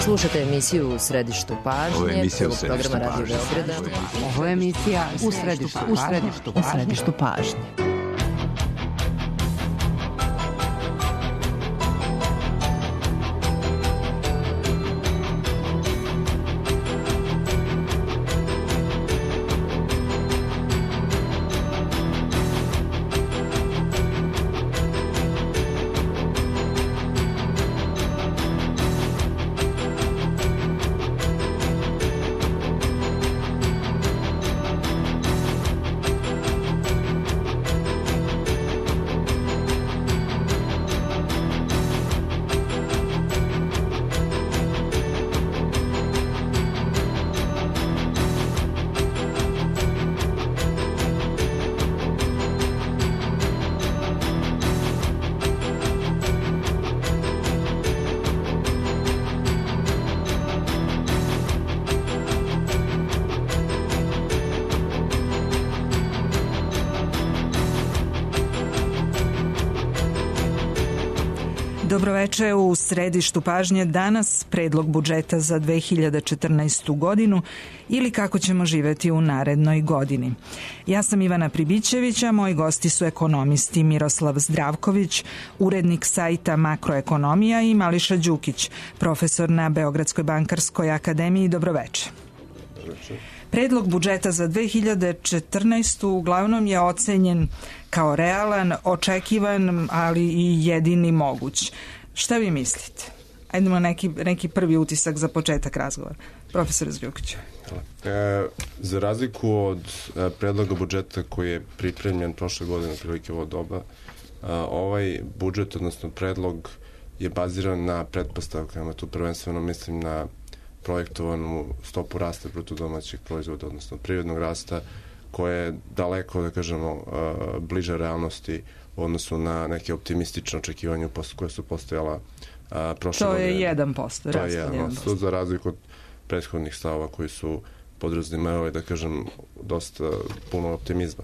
Slušate emisiju U središtu pažnje, programa Radio Beograda. Ovo je emisija U središtu pažnje. Dobroveče, u središtu pažnje danas predlog budžeta za 2014. godinu ili kako ćemo živeti u narednoj godini. Ja sam Ivana Pribićević, a moji gosti su ekonomisti Miroslav Zdravković, urednik sajta Makroekonomija, i Mališa Đukić, profesor na Beogradskoj bankarskoj akademiji. Dobroveče. Predlog budžeta za 2014. uglavnom je ocenjen kao realan, očekivan, ali i jedini moguć. Šta vi mislite? Ajdemo neki prvi utisak za početak razgovora. Profesor Đukić. Za razliku od predloga budžeta koji je pripremljen prošle godine prilike ovo doba, ovaj budžet, odnosno predlog, je baziran na pretpostavkama. Tu prvenstveno mislim na projektovanu stopu rasta bruto domaćeg proizvoda, odnosno privrednog rasta, koja je daleko, da kažemo, bliža realnosti u odnosu na neke optimistične očekivanja koje su postojala prošle godine. To je 1%. To je 1%, za razliku od prethodnih stavova koji su podrazumevali, da kažem, dosta puno optimizma.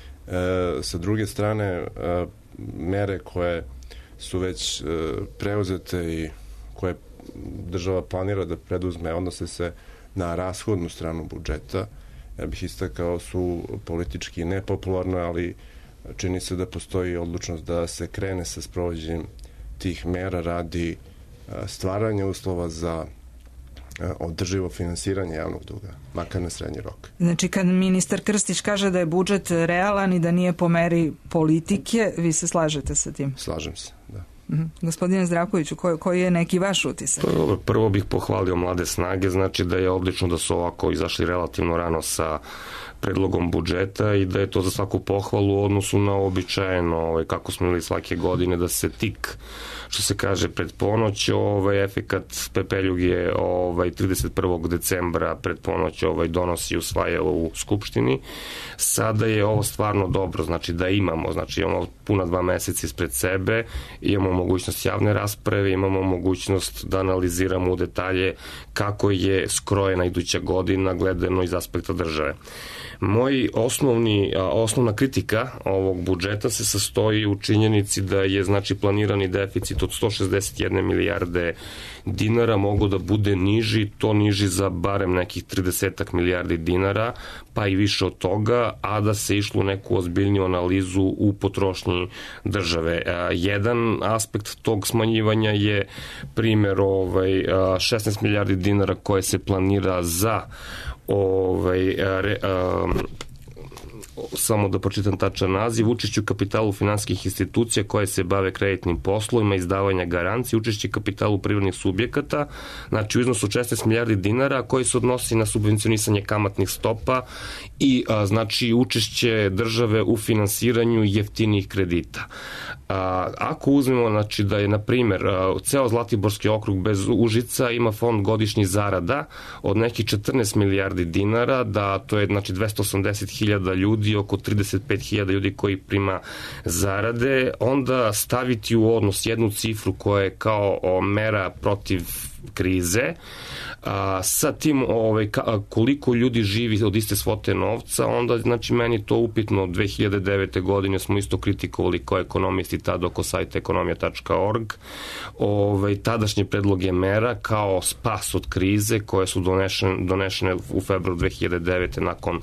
Sa druge strane, mere koje su već preuzete i koje država planira da preduzme, odnose se na rashodnu stranu budžeta. Ja bih istakao, su politički nepopularne, ali čini se da postoji odlučnost da se krene sa sprovođenjem tih mera radi stvaranja uslova za održivo finansiranje javnog duga, makar na srednji rok. Znači, kad ministar Krstić kaže da je budžet realan i da nije po meri politike, vi se slažete sa tim? Slažem se, da. Gospodine Zdravkoviću, koji je neki vaš utisak? Prvo bih pohvalio Mlade snage, znači da je odlično da su ovako izašli relativno rano sa predlogom budžeta i da je to za svaku pohvalu u odnosu na običajeno, kako smo imali svake godine, da se tik, što se kaže, pred ponoć, efekat pepeljug je 31. decembra pred ponoć donosi i usvaja u Skupštini. Sada je ovo stvarno dobro, znači da imamo puna 2 meseca ispred sebe, imamo mogućnost javne rasprave, imamo mogućnost da analiziramo u detalje kako je skrojena iduća godina gledano iz aspekta države. Osnovna kritika ovog budžeta se sastoji u činjenici da je planirani deficit od 161 milijarde dinara mogu da bude niži, to niži za barem nekih 30 milijardi dinara, pa i više od toga, a da se išlo u neku ozbiljniju analizu u potrošnji države. Jedan aspekt tog smanjivanja je primjer 16 milijardi dinara koje se planira za samo da pročitam tačan naziv, učešće u kapitalu finansijskih institucija koje se bave kreditnim poslovima, izdavanja garancije, učešće kapitalu privrednih subjekata, znači u iznosu od 16 milijardi dinara koji se odnosi na subvencionisanje kamatnih stopa i znači učešće države u finansiranju jeftinih kredita. Ako uzmemo, znači da je, na primjer, ceo Zlatiborski okrug bez Užica ima fond godišnjih zarada od nekih 14 milijardi dinara, da to je znači 280.000 ljudi, oko 35.000 ljudi koji prima zarade, onda staviti u odnos jednu cifru koja je kao mera protiv krize, sa tim koliko ljudi živi od iste svote novca, onda znači meni to upitno. Od 2009. godine smo isto kritikovali kao ekonomisti tada oko sajta ekonomija.org. Tadašnji predlog je mera kao spas od krize koje su donešene u februaru 2009. nakon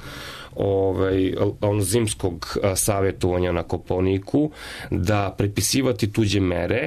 zimskog savjetovanja na Kopaoniku, da prepisivati tuđe mere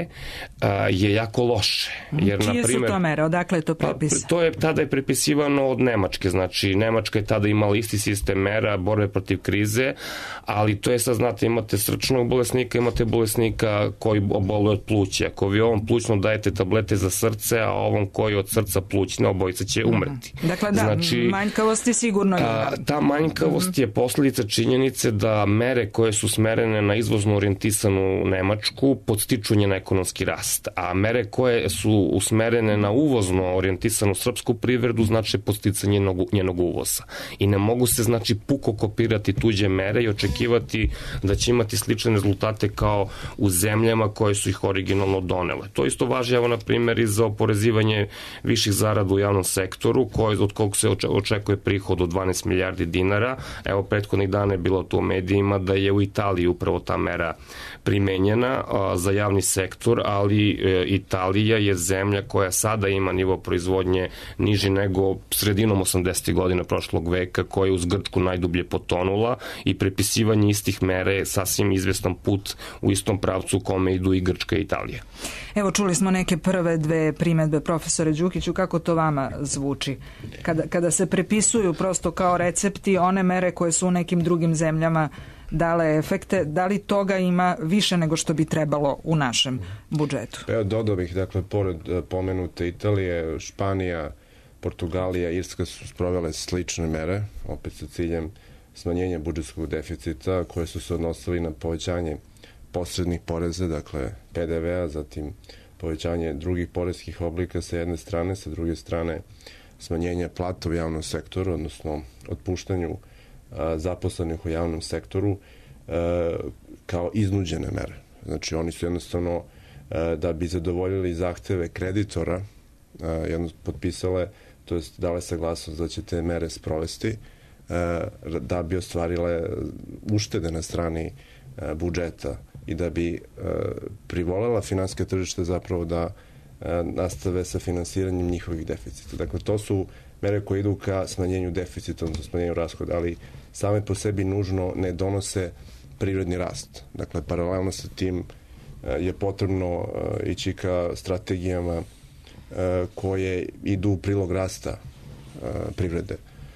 je jako loše. Jer, čije su to mere? Odakle je to prepis? Tada je prepisivano od Nemačke. Znači, Nemačka je tada imala isti sistem mera borbe protiv krize, ali to je sad, znate, imate srčnog bolesnika, imate bolesnika koji oboluje od pluća. Ako vi ovom plućno dajete tablete za srce, a ovom koji od srca plućne, obojica će umreti. Dakle, da, znači, manjkavosti sigurno ima. Ta manjkavost je posledica činjenice da mere koje su smerene na izvozno orijentisanu Nemačku podstiču njen ekonomski rast, a mere koje su usmerene na uvozno orijentisanu srpsku privredu znači podsticanje njenog uvoza. I ne mogu se, znači, puko kopirati tuđe mere i očekivati da će imati slične rezultate kao u zemljama koje su ih originalno donele. To isto važi, evo, na primjer, i za oporezivanje viših zarada u javnom sektoru, od kog se očekuje prihod od 12 milijardi dinara. Evo, prethodnih dana je bilo to u medijima da je u Italiji upravo ta mera primenjena za javni sektor, ali Italija je zemlja koja sada ima nivo proizvodnje niži nego sredinom 80. godina prošlog veka, koja je uz Grčku najdublje potonula, i prepisivanje istih mera je sasvim izvestan put u istom pravcu u kome idu i Grčka i Italija. Evo, čuli smo neke prve dve primedbe, profesore Đukiću, kako to vama zvuči? Kada se prepisuju prosto kao recepti one mere koje su u nekim drugim zemljama dale efekte, da li toga ima više nego što bi trebalo u našem budžetu? Evo, dodao bih, dakle, pored pomenute Italije, Španija, Portugalija, Irska su sprovele slične mere, opet sa ciljem smanjenja budžetskog deficita, koje su se odnosili na povećanje posrednih poreza, dakle PDV-a, zatim povećanje drugih poreskih oblika sa jedne strane, sa druge strane smanjenje plata u javnom sektoru, odnosno otpuštanju zaposlenih u javnom sektoru kao iznuđene mere. Znači, oni su jednostavno, da bi zadovoljili zahteve kreditora, potpisale, to jest dale saglasnost da će te mere sprovesti, da bi ostvarile uštede na strani budžeta i da bi privolela finansijske tržište zapravo da nastave sa finansiranjem njihovih deficita. Dakle, to su mere koje idu ka smanjenju deficita, odnosno smanjenju rashoda, ali same po sebi nužno ne donose privredni rast. Dakle, paralelno sa tim je potrebno ići ka strategijama koje idu u prilog rasta privrede,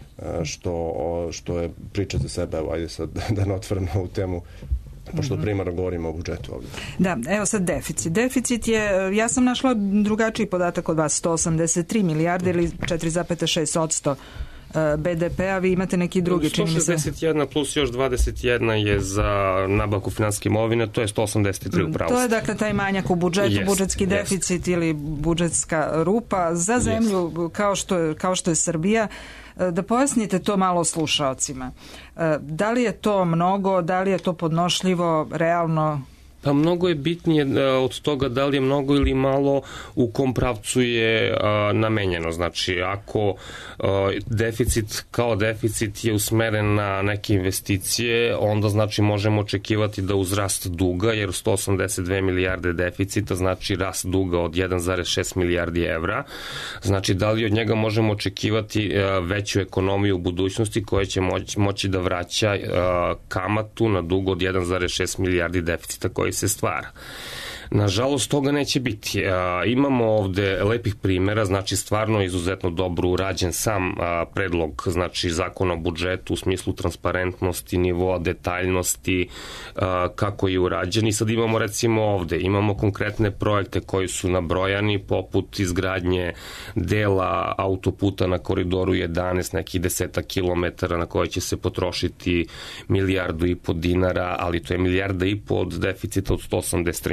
što je priča za sebe. Ajde sad da ne otvaram ovu temu, pošto primarno govorimo o budžetu ovdje. Da, evo sad deficit. Deficit je, ja sam našla drugačiji podatak od vas, 183 milijarde ili 4,6% BDP-a, vi imate neki drugi, čini mi se. 161 plus još 21 je za nabavku finansijske imovine, to je 183 u pravosti. To je dakle taj manjak u budžetu, budžetski deficit ili budžetska rupa za zemlju kao što je Srbija. Da pojasnite to malo slušaocima. Da li je to mnogo, da li je to podnošljivo, realno? Pa mnogo je bitnije od toga da li je mnogo ili malo u kom pravcu je namenjeno. Znači, ako deficit kao deficit je usmeren na neke investicije, onda znači možemo očekivati da uz rast duga, jer 182 milijarde deficita znači rast duga od 1,6 milijardi evra, znači da li od njega možemo očekivati veću ekonomiju u budućnosti koja će moći da vraća kamatu na dug od 1,6 milijardi deficita koji se stvara. Nažalost, toga neće biti. Imamo ovde lepih primjera, znači stvarno izuzetno dobro urađen sam predlog, znači zakona o budžetu u smislu transparentnosti, nivoa detaljnosti, kako je urađen. I sad imamo recimo ovde, imamo konkretne projekte koji su nabrojani, poput izgradnje dela autoputa na koridoru 11, nekih 10 kilometara na koje će se potrošiti 1,5 milijardu dinara, ali to je 1,5 milijarda od deficita od 183 milijarde.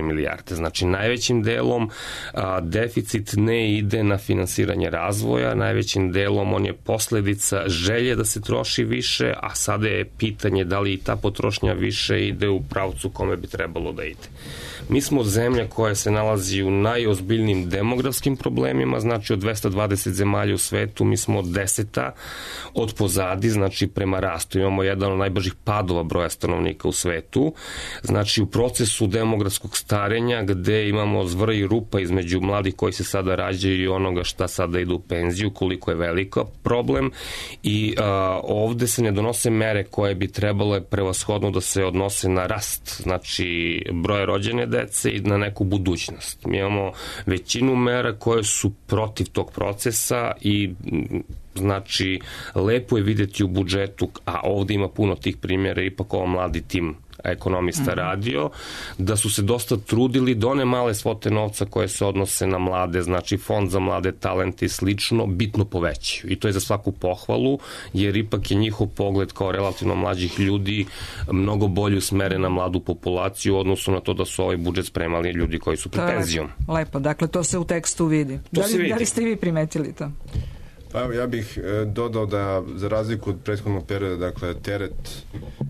plate. Znači, najvećim delom deficit ne ide na finansiranje razvoja, najvećim delom on je posledica želje da se troši više, a sada je pitanje da li i ta potrošnja više ide u pravcu kome bi trebalo da ide. Mi smo zemlja koja se nalazi u najozbiljnijim demografskim problemima, znači od 220 zemalja u svetu mi smo 10. od pozadi, znači prema rastu. Imamo jedan od najbržih padova broja stanovnika u svetu, znači u procesu demografskog starenja gde imamo zvr i rupa između mladih koji se sada rađaju i onoga šta sada idu u penziju, koliko je velika problem i ovde se ne donose mere koje bi trebale prevashodno da se odnose na rast, znači broje rođene dece i na neku budućnost. Mi imamo većinu mera koje su protiv tog procesa i znači lepo je videti u budžetu, a ovde ima puno tih primjera, ipak ovo mladi tim ekonomista radio, da su se dosta trudili da one male svote novca koje se odnose na mlade, znači fond za mlade talente i slično, bitno povećaju. I to je za svaku pohvalu, jer ipak je njihov pogled kao relativno mlađih ljudi mnogo bolje usmeren na mladu populaciju u odnosu na to da su ovaj budžet spremali ljudi koji su pred penzijom. Lepo, dakle to se u tekstu vidi. Da li ste i vi primetili to? Pa ja bih dodao da za razliku od prethodnog perioda, dakle teret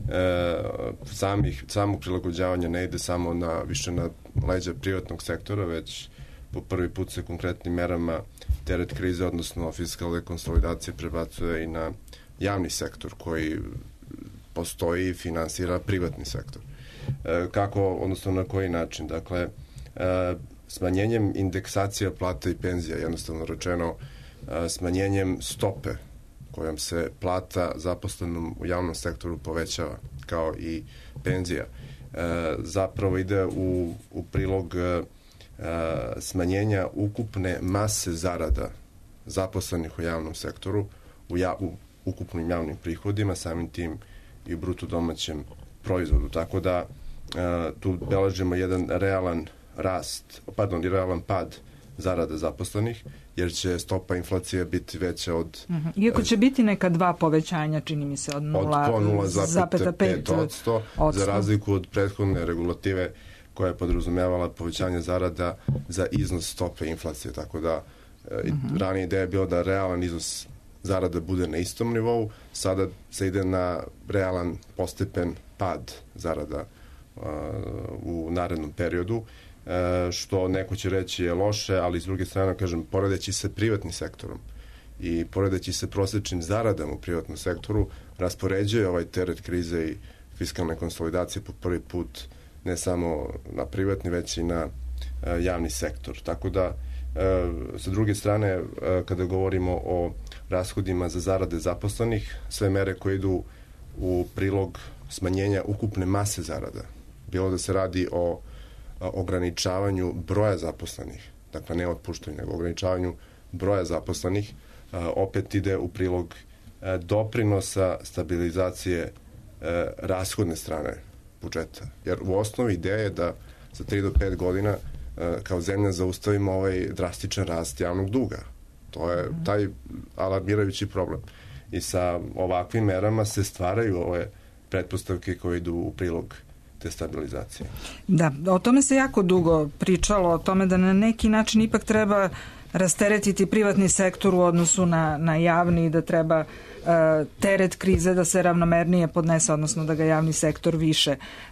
samog prilagođavanja ne ide samo više na leđa privatnog sektora, već po prvi put se konkretnim merama teret krize, odnosno fiskalne konsolidacije prebacuje i na javni sektor koji postoji i finansira privatni sektor. Kako, odnosno na koji način? Dakle, smanjenjem indeksacija plata i penzija, jednostavno rečeno, smanjenjem stope kojom se plata zaposlenom u javnom sektoru povećava, kao i penzija, zapravo ide u prilog smanjenja ukupne mase zarada zaposlenih u javnom sektoru, u ukupnim javnim prihodima, samim tim i u bruto domaćem proizvodu. Tako da tu beležimo jedan realan pad zarada zaposlenih, jer će stopa inflacije biti veća od... Iako će biti neka 2 povećanja, čini mi se, od 0,5%, za razliku od prethodne regulative koja je podrazumevala povećanje zarada za iznos stope inflacije. Tako da ranije ideja je bila da realan iznos zarada bude na istom nivou, sada se ide na realan postepen pad zarada u narednom periodu, što neko će reći je loše, ali s druge strane, kažem, poredeći se privatnim sektorom i poredeći se prosečnim zaradama u privatnom sektoru, raspoređuje ovaj teret krize i fiskalne konsolidacije po prvi put ne samo na privatni, već i na javni sektor. Tako da, sa druge strane, kada govorimo o rashodima za zarade zaposlenih, sve mere koje idu u prilog smanjenja ukupne mase zarada, bilo da se radi o ograničavanju broja zaposlenih, dakle ne otpuštanju, nego ograničavanju broja zaposlenih, opet ide u prilog doprinosa stabilizacije rashodne strane budžeta. Jer u osnovi ideja je da za 3 do 5 godina kao zemlja zaustavimo ovaj drastičan rast javnog duga. To je taj alarmirajući problem. I sa ovakvim merama se stvaraju ove pretpostavke koje idu u prilog te stabilizacije. Da, o tome se jako dugo pričalo, o tome da na neki način ipak treba rasteretiti privatni sektor u odnosu na javni i da treba teret krize da se ravnomernije podnese, odnosno da ga javni sektor više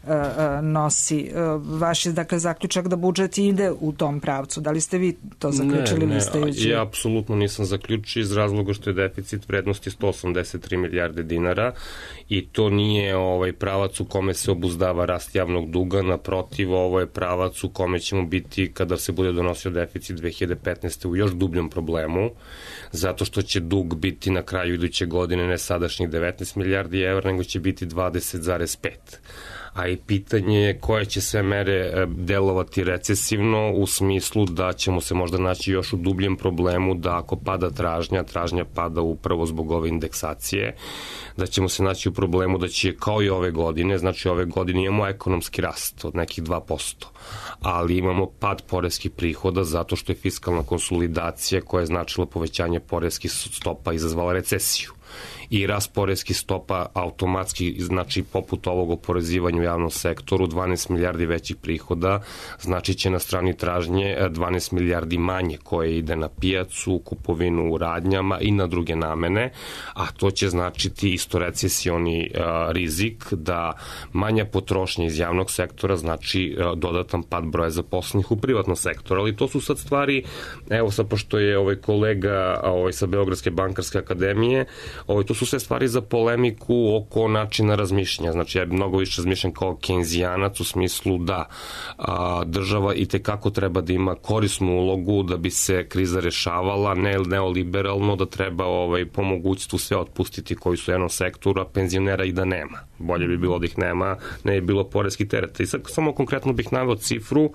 nosi. Vaš je, dakle, zaključak da budžet ide u tom pravcu. Da li ste vi to zaključili listajući? Ja apsolutno nisam zaključio iz razloga što je deficit vrednosti 183 milijarde dinara i to nije pravac u kome se obuzdava rast javnog duga, naprotiv, ovo je pravac u kome ćemo biti kada se bude donosio deficit 2015. u još dubljom problemu, zato što će dug biti na kraju iduće godine ne sadašnjih 19 milijardi evra, nego će biti 20,5. A i pitanje je koje će sve mere delovati recesivno u smislu da ćemo se možda naći još u dubljem problemu da ako pada tražnja pada upravo zbog ove indeksacije, da ćemo se naći u problemu da će kao i ove godine, znači ove godine imamo ekonomski rast od nekih 2%, ali imamo pad poreskih prihoda zato što je fiskalna konsolidacija koja je značila povećanje poreskih stopa izazvala recesiju. i rast poreskih stopa automatski, znači poput ovog oporezivanja u javnom sektoru, 12 milijardi većih prihoda, znači će na strani tražnje 12 milijardi manje koje ide na pijacu, kupovinu u radnjama i na druge namene, a to će značiti isto recesioni rizik da manja potrošnja iz javnog sektora znači dodatan pad broja zaposlenih u privatnom sektoru, ali to su sad stvari, evo sad pošto je kolega sa Beogradske bankarske akademije, to su sve stvari za polemiku oko načina razmišljanja, znači ja mnogo više razmišljam kao kenzijanac u smislu da država i tekako treba da ima korisnu ulogu da bi se kriza rešavala, ne neoliberalno, da treba po mogućstvu sve otpustiti koji su u jednom sektoru, a penzionera i da nema. Bolje bi bilo da ih nema, ne je bilo poreskih tereta. I sad samo konkretno bih naveo cifru,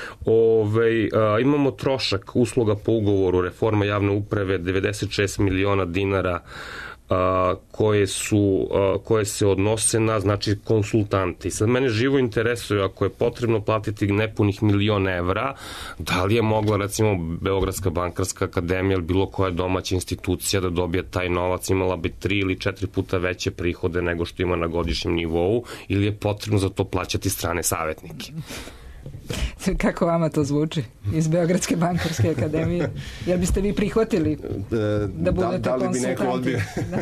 imamo trošak usluga po ugovoru reforma javne uprave 96 miliona dinara koje se odnose na znači konsultanti. Sad mene živo interesuje ako je potrebno platiti nepunih 1.000.000 evra, da li je mogla recimo Beogradska bankarska akademija ili bilo koja domaća institucija da dobije taj novac, imala bi 3 ili 4 puta veće prihode nego što ima na godišnjem nivou, ili je potrebno za to plaćati strane savjetnike? Kako vama to zvuči iz Beogradske bankarske akademije? Jel biste vi prihvatili da budete konsultanti? Da li bi neko odbio?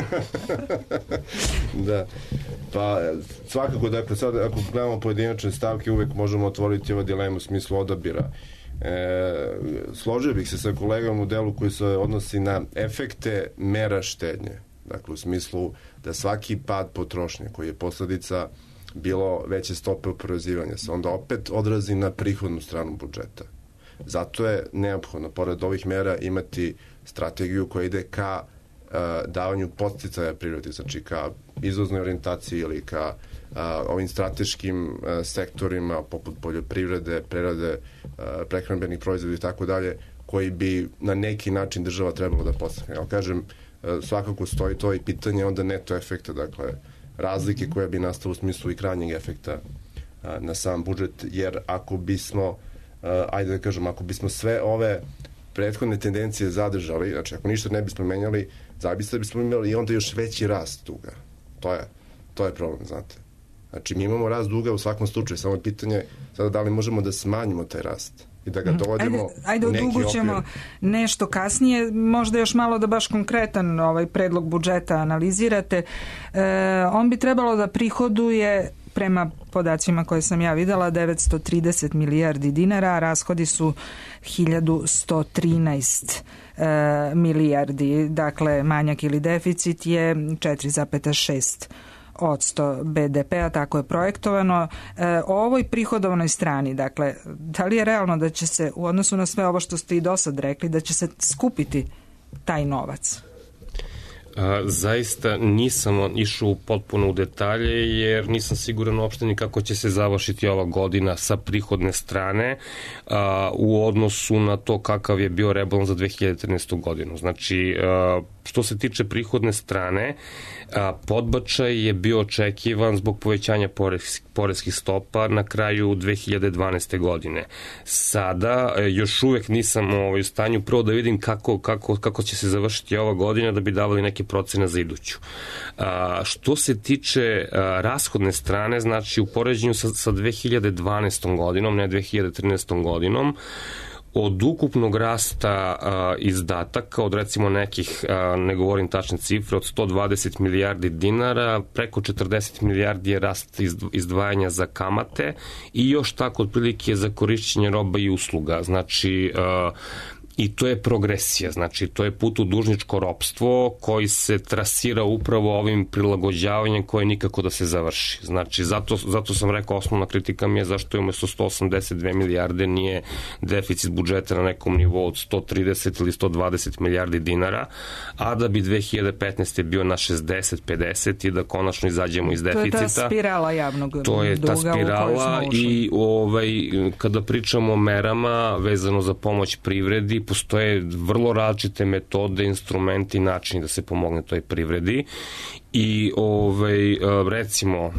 Da. Pa svakako, dakle, sad ako gledamo pojedinačne stavke, uvek možemo otvoriti ova dilema u smislu odabira. Složio bih se sa kolegom u delu koji se odnosi na efekte mera štednje. Dakle, u smislu da svaki pad potrošnje koji je posledica bilo veće stope oporezivanja se onda opet odrazi na prihodnu stranu budžeta. Zato je neophodno, pored ovih mera, imati strategiju koja ide ka davanju podsticaja privredi, znači ka izvoznoj orijentaciji ili ka ovim strateškim sektorima poput poljoprivrede, prerade prehrambenih proizvoda i tako dalje, koji bi na neki način država trebala da podstakne. Ali kažem, svakako stoji to i pitanje onda neto efekta, dakle, razlike koja bi nastala u smislu i krajnjeg efekta na sam budžet, jer ako bismo, ajde da kažem, ako bismo sve ove prethodne tendencije zadržali, znači ako ništa ne bismo menjali, zaista bismo imali i onda još veći rast duga. To je problem, znate. Znači mi imamo rast duga u svakom slučaju, samo je pitanje sada da li možemo da smanjimo taj rast i da ga dovodimo ajde, u dugu ćemo nešto kasnije, možda još malo da baš konkretan predlog budžeta analizirate. On bi trebalo da prihoduje, prema podacima koje sam ja videla, 930 milijardi dinara, a rashodi su 1113 milijardi. Dakle, manjak ili deficit je 4,6% BDP-a, tako je projektovano. O ovoj prihodovnoj strani, dakle, da li je realno da će se, u odnosu na sve ovo što ste i do sad rekli, da će se skupiti taj novac? Zaista nisam išao potpuno u detalje, jer nisam siguran uopšte ni kako će se završiti ova godina sa prihodne strane u odnosu na to kakav je bio rebalans za 2013. godinu. Znači, što se tiče prihodne strane, podbačaj je bio očekivan zbog povećanja poreskih stopa na kraju 2012. godine. Sada još uvek nisam u stanju prvo da vidim kako će se završiti ova godina da bi davali neke procene za iduću. Što se tiče rashodne strane, znači u poređenju sa 2012. godinom, ne 2013. godinom, od ukupnog rasta izdataka, od recimo nekih, ne govorim tačne cifre, od 120 milijardi dinara, preko 40 milijardi je rast izdvajanja za kamate i još tako otprilike za korišćenje roba i usluga. Znači, i to je progresija, znači to je put u dužničko ropstvo koji se trasira upravo ovim prilagođavanjem koje nikako da se završi. Znači, zato sam rekao, osnovna kritika mi je zašto je umesto 182 milijarde nije deficit budžeta na nekom nivou od 130 ili 120 milijardi dinara, a da bi 2015. bio na 60-50 i da konačno izađemo iz deficita. To je ta spirala javnog duga. To je ta spirala i kada pričamo o merama vezano za pomoć privredi, postoje vrlo različite metode, instrumenti i načini da se pomogne toj privredi i recimo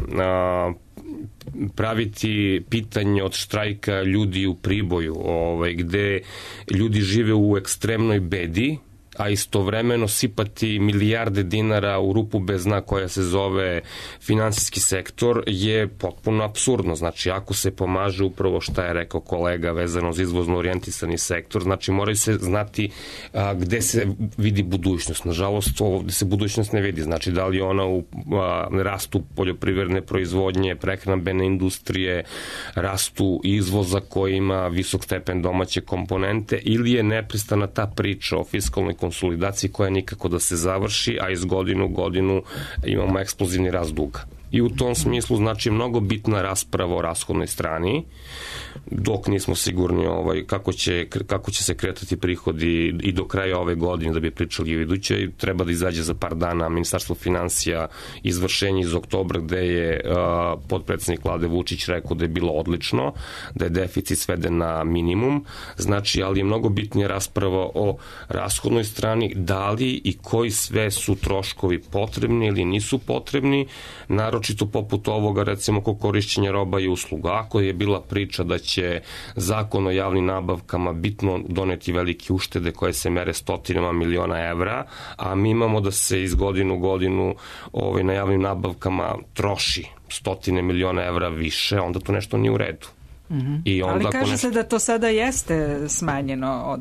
praviti pitanje od štrajka ljudi u Priboju, gde ljudi žive u ekstremnoj bedi, a istovremeno sipati milijarde dinara u rupu bez dna koja se zove finansijski sektor je potpuno apsurdno. Znači, ako se pomaže upravo šta je rekao kolega vezano za izvozno orijentisani sektor, znači moraju se znati gde se vidi budućnost. Nažalost, ovde se budućnost ne vidi. Znači, da li je ona u rastu poljoprivredne proizvodnje, prehrambene industrije, rastu izvoza koji ima visok stepen domaće komponente, ili je neprestana ta priča o fiskalnoj konsolidaciji koja nikako da se završi, a iz godinu u godinu imamo eksplozivni rast duga. I u tom smislu, znači, mnogo bitna rasprava o rashodnoj strani, dok nismo sigurni kako će se kretati prihodi i do kraja ove godine, da bi pričali o idućoj, treba da izađe za par dana Ministarstvo finansija izvršenje iz oktobra, gde je potpredsednik Vlade Vučić rekao da je bilo odlično, da je deficit sveden na minimum, znači, ali je mnogo bitnija rasprava o rashodnoj strani, da li i koji sve su troškovi potrebni ili nisu potrebni, naročito poput ovoga, recimo, kod korišćenja roba i usluga. Ako je bila priča da će zakon o javnim nabavkama bitno doneti velike uštede koje se mere stotinama miliona evra, a mi imamo da se iz godinu u godinu na javnim nabavkama troši stotine miliona evra više, onda to nešto nije u redu. I onda, ali kaže se da to sada jeste smanjeno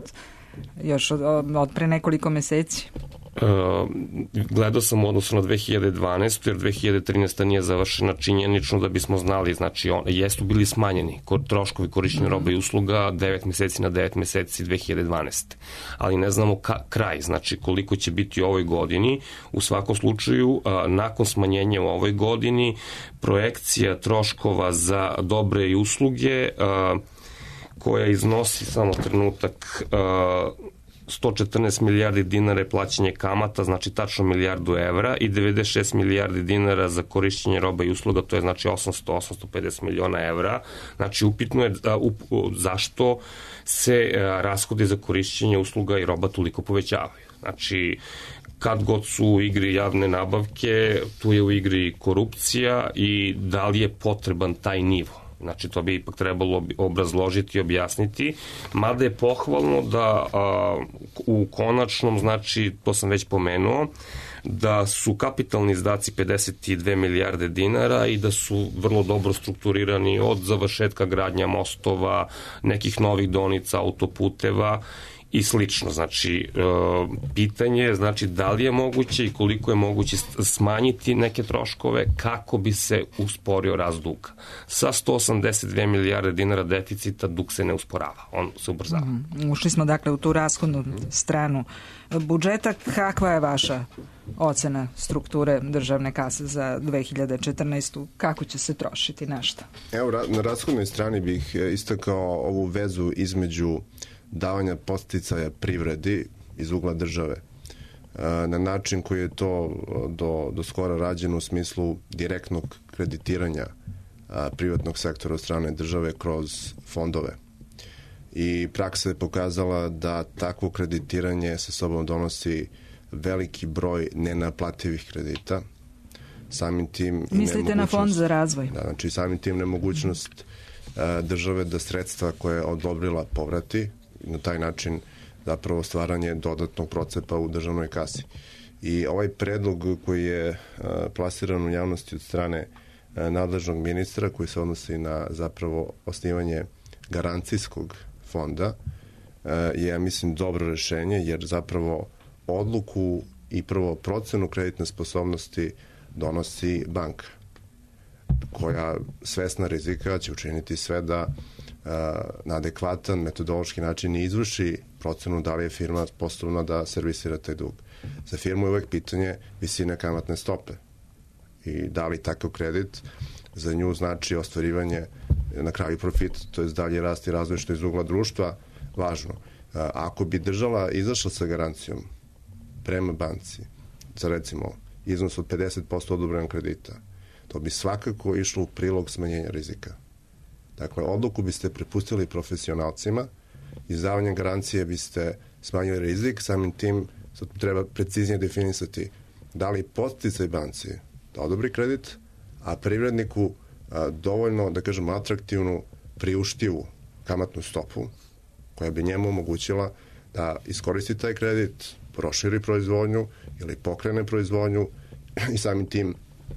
od pre nekoliko meseci. Gledao sam u odnosu na 2012. jer 2013. nije završena, činjenično da bismo znali, znači jesu bili smanjeni troškovi korišćenja roba i usluga 9 meseci na 9 meseci 2012. Ali ne znamo kraj, znači koliko će biti u ovoj godini. U svakom slučaju, nakon smanjenja u ovoj godini, projekcija troškova za dobre i usluge koja iznosi, samo trenutak, 114 milijardi dinara je plaćanje kamata, znači tačno milijardu evra, i 96 milijardi dinara za korišćenje roba i usluga, to je znači 850 miliona evra. Znači, upitno je zašto se rashodi za korišćenje usluga i roba toliko povećavaju. Znači, kad god su u igri javne nabavke, tu je u igri korupcija i da li je potreban taj nivo. Znači, to bi ipak trebalo obrazložiti i objasniti, mada je pohvalno da u konačnom, znači, to sam već pomenuo, da su kapitalni izdaci 52 milijarde dinara i da su vrlo dobro strukturirani od završetka gradnja mostova, nekih novih deonica autoputeva i slično. Znači, pitanje je, znači, da li je moguće i koliko je moguće smanjiti neke troškove kako bi se usporio rast duga. Sa 182 milijarde dinara deficita dug se ne usporava, on se ubrzava. Ušli smo dakle u tu rashodnu stranu budžeta. Kakva je vaša ocena strukture državne kase za 2014. Kako će se trošiti, na šta? Evo, na rashodnoj strani bih istakao ovu vezu između davanja podsticaja privredi iz ugla države na način koji je to do skora rađeno u smislu direktnog kreditiranja privatnog sektora od strane države kroz fondove. I praksa je pokazala da takvo kreditiranje sa sobom donosi veliki broj nenaplativih kredita. Samim tim mislite na fond za razvoj? Da, znači samim tim nemogućnost države da sredstva koje je odobrila povrati, na taj način zapravo stvaranje dodatnog procepa u državnoj kasi. I ovaj predlog koji je plasiran u javnosti od strane nadležnog ministra, koji se odnosi na zapravo osnivanje garancijskog fonda, je, ja mislim, dobro rešenje, jer zapravo odluku i prvo procenu kreditne sposobnosti donosi banka, koja svesna rizika će učiniti sve da na adekvatan metodološki način izvrši procenu da li je firma sposobna da servisira taj dug. Za firmu je uvek pitanje visine kamatne stope i da li takav kredit za nju znači ostvarivanje na kraju profita, to je dalje rast i razvoj, što je iz ugla društva važno. Ako bi država izašla sa garancijom prema banci za, recimo, iznos od 50% odobrenog kredita, to bi svakako išlo u prilog smanjenja rizika. Dakle, odluku biste prepustili profesionalcima, izdavanjem garancije biste smanjili rizik, samim tim treba preciznije definisati da li podsticaj banci da odobri kredit, a privredniku dovoljno, da kažemo, atraktivnu, priuštivu kamatnu stopu, koja bi njemu omogućila da iskoristi taj kredit, proširi proizvodnju ili pokrene proizvodnju i samim tim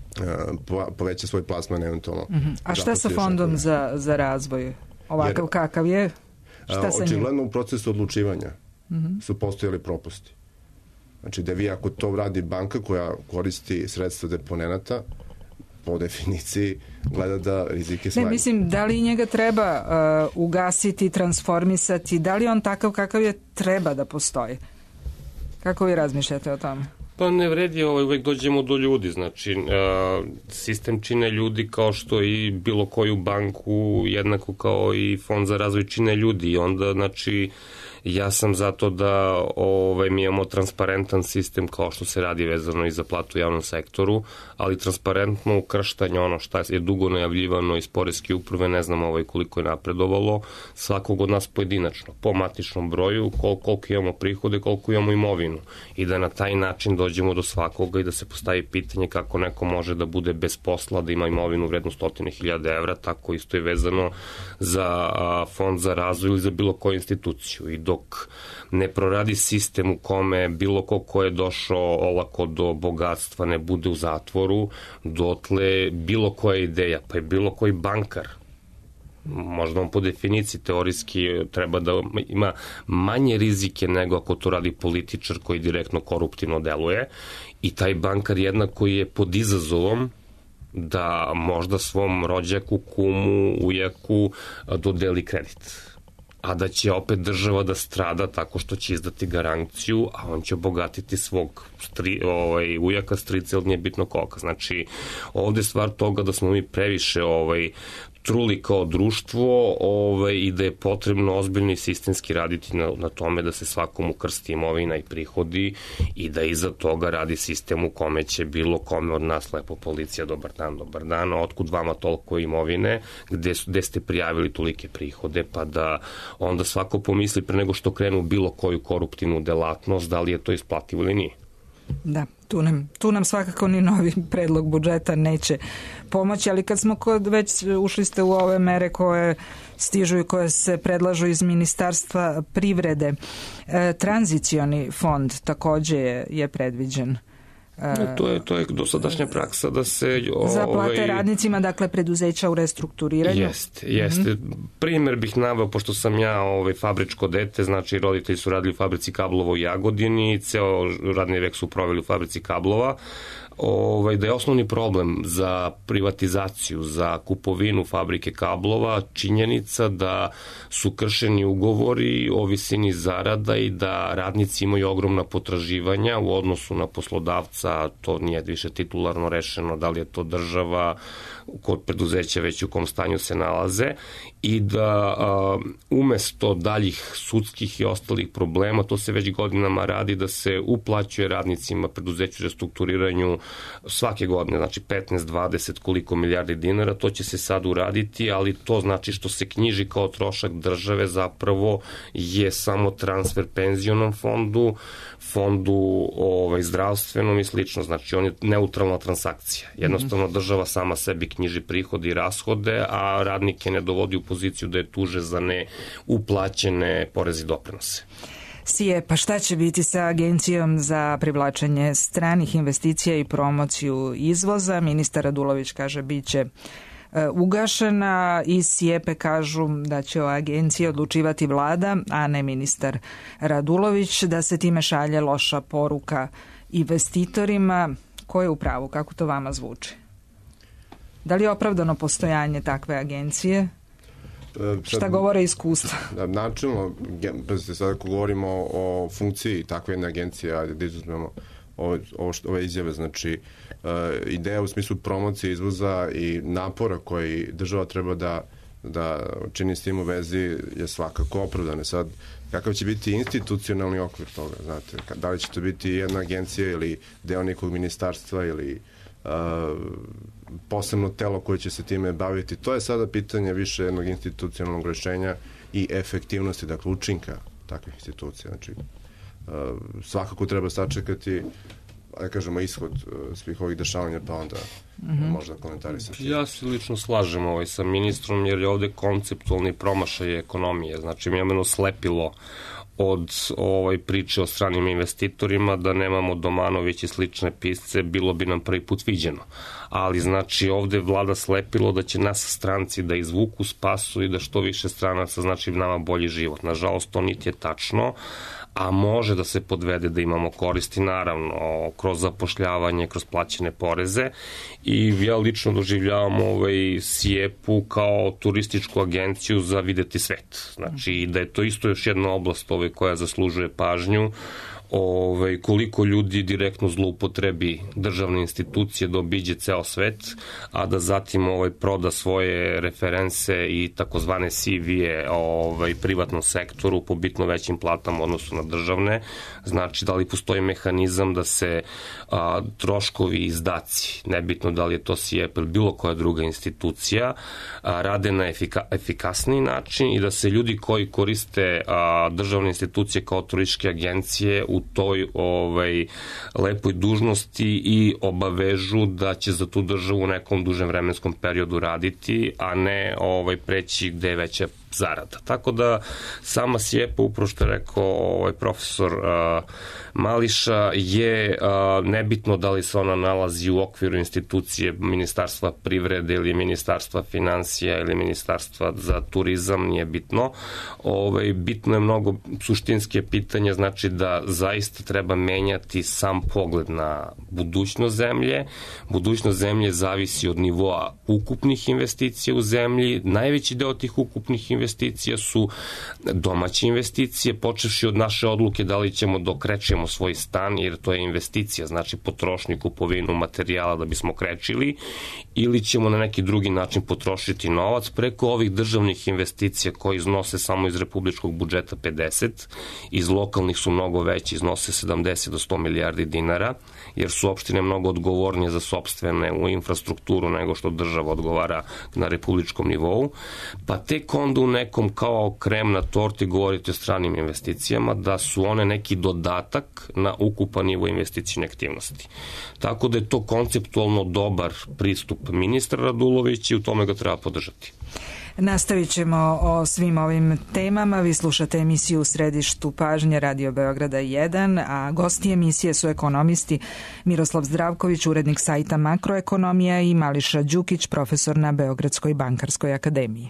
poveća svoj plasman eventualno. A šta sa fondom za razvoj? Ovakav kakav je? Šta sa njim? Očigledno u procesu odlučivanja su postojali propusti. Znači da vi ako to radi banka koja koristi sredstva deponenata, po definiciji gleda da rizike smanji. Ne, mislim, da li njega treba ugasiti, transformisati, da li on takav kakav je treba da postoji? Kako vi razmišljate o tome? Pa ne vredi, uvek dođemo do ljudi, znači sistem čine ljudi kao što i bilo koju banku, jednako kao i fond za razvoj čine ljudi i onda, znači, ja sam zato da mi imamo transparentan sistem kao što se radi vezano i za platu u javnom sektoru, ali transparentno ukrštanje ono šta je dugo najavljivano iz poreske uprave, ne znam koliko je napredovalo, svakog od nas pojedinačno, po matičnom broju, koliko imamo prihode, koliko imamo imovinu i da na taj način dođemo do svakoga i da se postavi pitanje kako neko može da bude bez posla, da ima imovinu vrednu 100.000 evra, tako isto je vezano za fond za razvoj ili za bilo koju instituciju i dok ne proradi sistem u kome bilo ko je došao olako do bogatstva ne bude u zatvoru, dotle bilo koja ideja, pa i bilo koji bankar, možda on po definiciji teorijski treba da ima manje rizike nego ako to radi političar koji direktno koruptivno deluje i taj bankar jednako je pod izazovom da možda svom rođaku, kumu, ujaku dodeli kredit. A da će opet država da strada tako što će izdati garanciju, a on će obogatiti svog ujaka, strica ili nije bitno koga. Znači, ovde je stvar toga da smo mi previše truli kao društvo i da je potrebno ozbiljno i sistemski raditi na tome da se svakom ukrsti imovina i prihodi i da iza toga radi sistem u kome će bilo kome od nas lepo policija dobar dan, otkud vama toliko imovine, gde ste prijavili tolike prihode, pa da onda svako pomisli pre nego što krenu bilo koju koruptivnu delatnost, da li je to isplativo ili nije. Da, tu nam svakako ni novi predlog budžeta neće pomoći, ali kad smo već ušli ste u ove mere koje stižu i koje se predlažu iz Ministarstva privrede, tranzicioni fond takođe je predviđen. To je dosadašnja praksa da se... Za plate radnicima, dakle preduzeća u restrukturiranju. Jeste. Primer bih naveo, pošto sam ja fabričko dete, znači roditelji su radili u fabrici kablova u Jagodini, ceo radni vek su proveli u fabrici kablova, da je osnovni problem za privatizaciju, za kupovinu fabrike kablova činjenica da su kršeni ugovori o visini zarada i da radnici imaju ogromna potraživanja u odnosu na poslodavca, to nije više titularno rešeno, da li je to država, kod preduzeća već u kom stanju se nalaze i da umesto daljih sudskih i ostalih problema, to se već godinama radi da se uplaćuje radnicima preduzeću restrukturiranju svake godine, znači 15-20 koliko milijardi dinara, to će se sad uraditi, ali to znači što se knjiži kao trošak države zapravo je samo transfer penzionom fondu zdravstvenom i slično, znači on je neutralna transakcija. Jednostavno država sama sebi knjiži prihode i rashode, a radnike ne dovodi u poziciju da je tuže za neuplaćene poreze i doprinose. Pa šta će biti sa Agencijom za privlačenje stranih investicija i promociju izvoza? Ministar Radulović kaže biće ugašena i SIEPA kažu da će o agenciji odlučivati vlada, a ne ministar Radulović, da se time šalje loša poruka investitorima. Ko je u pravu? Kako to vama zvuči? Da li je opravdano postojanje takve agencije? Šta govore iskustva? Načelno, sad ako govorimo o funkciji takve jedne agencije, da izuzmemo ove izjave, znači ideja u smislu promocije izvoza i napora koji država treba da čini s tim u vezi je svakako opravdane. Sad, kakav će biti institucionalni okvir toga, znate, da li će to biti jedna agencija ili deo nekog ministarstva ili posebno telo koje će se time baviti, to je sada pitanje više jednog institucionalnog rešenja i efektivnosti, dakle učinka takvih institucija. Znači, svakako treba sačekati da kažemo, ishod svih ovih dešavanja, pa onda možda komentarisati. Ja se lično slažem sa ministrom, jer je ovde konceptualni promašaj ekonomije. Znači, mi je meno slepilo od priče o stranim investitorima, da nemamo Domanović i slične pisce, bilo bi nam prvi put viđeno. Ali znači ovde vlada slepilo da će nas stranci da izvuku, spasu i da što više stranaca znači nama bolji život. Nažalost, to niti je tačno, a može da se podvede da imamo koristi, naravno, kroz zapošljavanje, kroz plaćene poreze. I ja lično doživljavam SIEP-u kao turističku agenciju za videti svet. Znači, da je to isto još jedna oblast koja zaslužuje pažnju, koliko ljudi direktno zloupotrebi državne institucije da obiđe ceo svet, a da zatim proda svoje referense i takozvane CV-e privatnom sektoru po bitno većim platama u odnosu na državne. Znači, da li postoji mehanizam da se troškovi i izdaci, nebitno da li je to SIEP ili bilo koja druga institucija, rade na efikasniji način i da se ljudi koji koriste državne institucije kao turističke agencije u toj lepoj dužnosti i obavežu da će za tu državu u nekom dužem vremenskom periodu raditi, a ne preći gde je veća zarada. Tako da sama SIEP-a, upravo što je rekao profesor Mališa, je nebitno da li se ona nalazi u okviru institucije Ministarstva privrede ili Ministarstva financija ili Ministarstva za turizam, nije bitno. Bitno je mnogo suštinske pitanje, znači da zaista treba menjati sam pogled na budućnost zemlje. Budućnost zemlje zavisi od nivoa ukupnih investicija u zemlji. Najveći deo tih ukupnih investicija su domaće investicije, počevši od naše odluke da li ćemo dok krećemo svoj stan, jer to je investicija, znači potrošnju, kupovinu materijala da bismo krečili, ili ćemo na neki drugi način potrošiti novac preko ovih državnih investicija koji iznose samo iz republičkog budžeta 50, iz lokalnih su mnogo veći, iznose 70 do 100 milijardi dinara, jer su opštine mnogo odgovornije za sopstvene u infrastrukturu nego što država odgovara na republičkom nivou, pa tek onda u nekom kao krem na torti govoriti o stranim investicijama, da su one neki dodatak na ukupan nivo investicijne aktivnosti. Tako da je to konceptualno dobar pristup ministra Radulovića i u tome ga treba podržati. Nastavit ćemo o svim ovim temama. Vi slušate emisiju U središtu pažnje Radio Beograda 1, a gosti emisije su ekonomisti Miroslav Zdravković, urednik sajta Makroekonomija, i Mališa Đukić, profesor na Beogradskoj bankarskoj akademiji.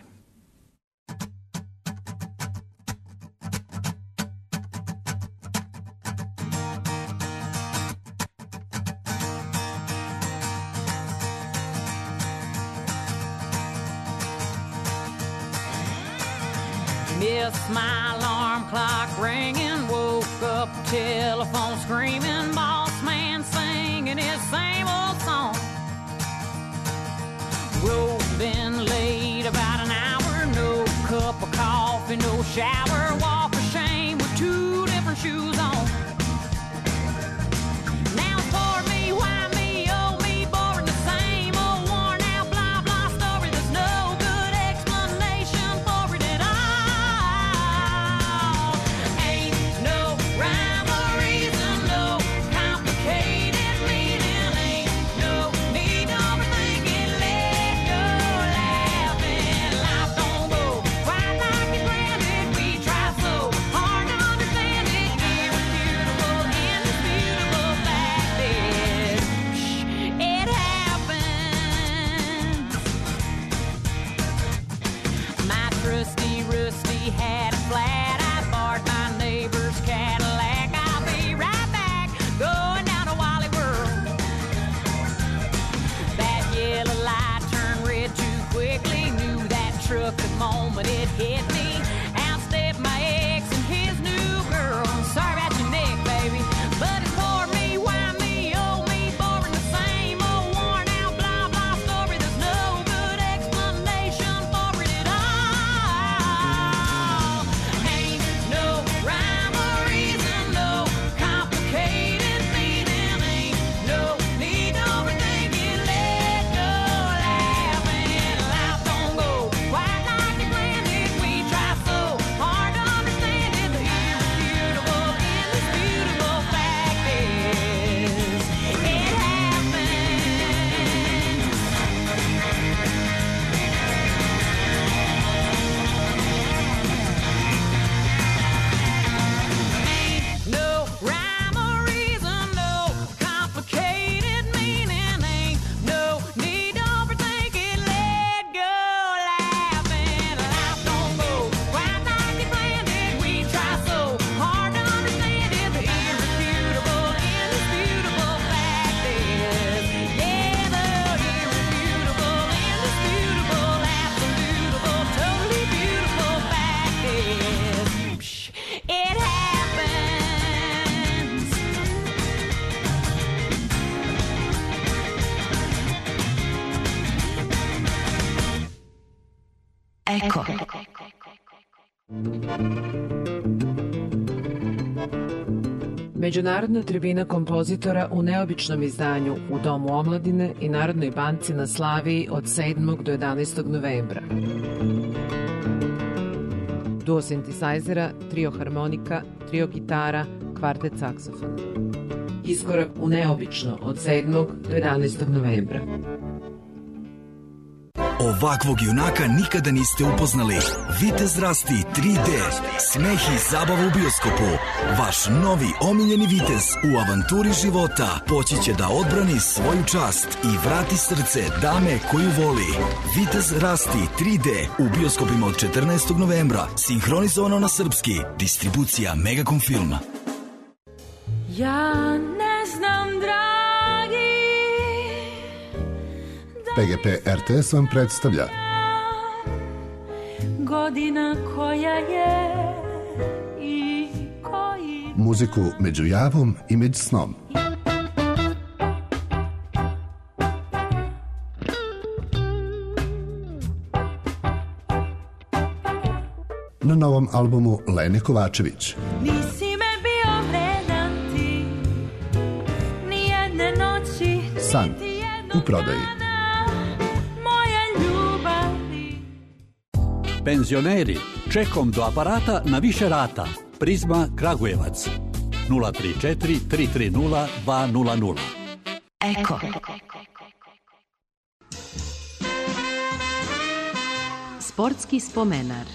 Missed my alarm clock ringing, woke up, telephone screaming, boss man singing his same old song. Road been late about an hour, no cup of coffee, no shower, walk of shame with two different shoes on. Now for me, why me, oh me, boring the same old worn out blah blah story. There's no good explanation for it at all. Ain't no rhyme or reason, no complicated meaning. Ain't no need to overthink it, let go laughing. Life don't go quite like we planned it. We try so hard to understand it. Give Eko. Međunarodna tribina kompozitora u neobičnom izdanju u Domu omladine i Narodnoj banci na Slaviji od 7. do 11. novembra. Duo sintesajzera, trio harmonika, trio gitara, kvartet saksofona. Iskorak u neobično od 7. do 11. novembra. Ovakvog junaka nikada niste upoznali. Vitez Rasti 3D. Smeh i zabava u bioskopu. Vaš novi omiljeni vitez u avanturi života poći će da odbrani svoju čast i vrati srce dame koju voli. Vitez Rasti 3D u bioskopima od 14. novembra. Sinhronizovano na srpski. Distribucija Megacom Filma. Ja ne znam, dragi, PGP RTS vam predstavlja godina koja je i koji... muziku među javom i među snom. Na novom albumu Lene Kovačević. Nisi me bio vredan ti, ni jedne noći, San niti jednog u prodaji. dana, moje ljubavi. Penzioneri, čekom do aparata na više rata. Prizma Kragujevac 034 330 200. Eko. Sportski spomenar.